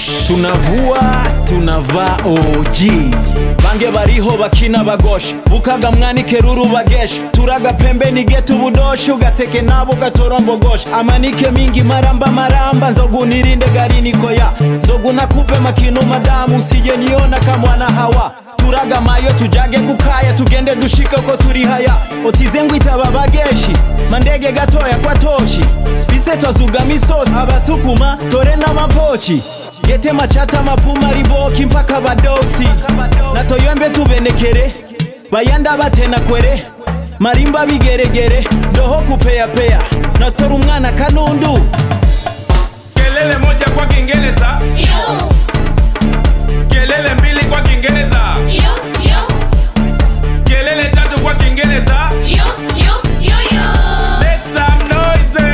tunavaa OG. Bange bariho bakina bagosha bukaga mwani keruru bagesha turaga pembeni getu budosha ugaseke nabo gatorambogosha amanike mingi maramba nzogunirinde garini koya zoguna kupe makino madamu usije niona kamwana hawa turaga mayo tujage kukaya tugende dushika uko turi haya otizengwa itaba bageshi mandege gatoya kwa toshi bise twazuga misozi abasukuma tore na mapochi gete machata mapuma riboki mpaka badosi natoyembe tubenekere bayanda batena kwere marimba bigeregere doho kupea natora umwana kanundu kelele moja kwa Kiingereza yo kelele mbili kwa Kiingereza yo kelele tatu kwa Kiingereza yo make some noise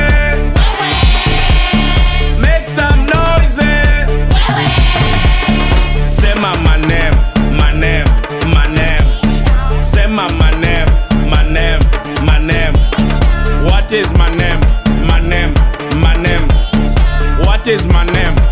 make some noise sema my name sema my name what is my name what is my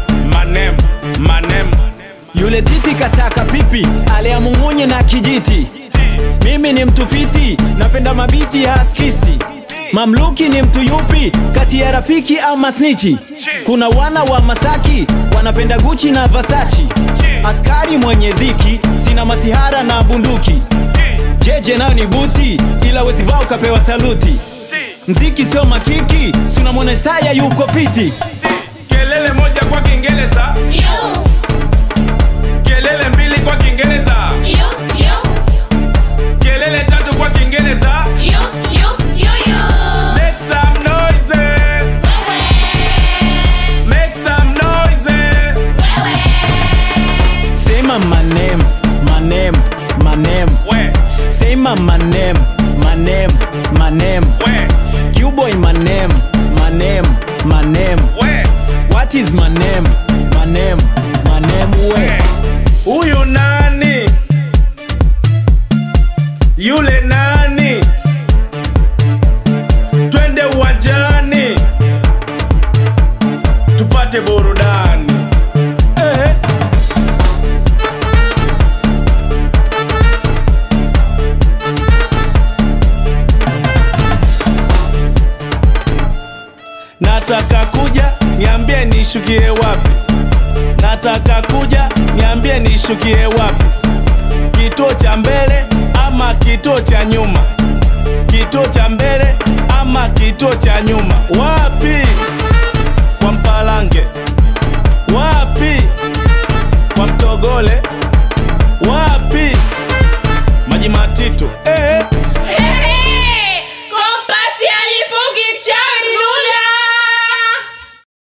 name yule titi kataka pipi alea mungunye na kijiti mimi ni mtu fiti napenda mabiti haskisi mamluki ni mtu yupi kati ya rafiki ama snitchi kuna wana wa Masaki wanapenda Gucci na Versace askari mwenye dhiki sina masihara na bunduki jeje nayo ni buti ila wesivao kapewa saluti mziki sio makiki suna mwone saya yuko piti kelele moja kwa Kiingereza yo kelele mbili kwa Kiingereza yo kelele tatu kwa Kiingereza yo make some noise make some noise sema my name where sema my name where Q-boy my name where what is my name where huyu nani yule nani twende uwanjani tupate burudani nataka kuja niambie nishukie wapi nataka kuja niambie nishukie wapi kituo cha mbele ama kituo cha nyuma kituo cha mbele ama kituo cha nyuma wapi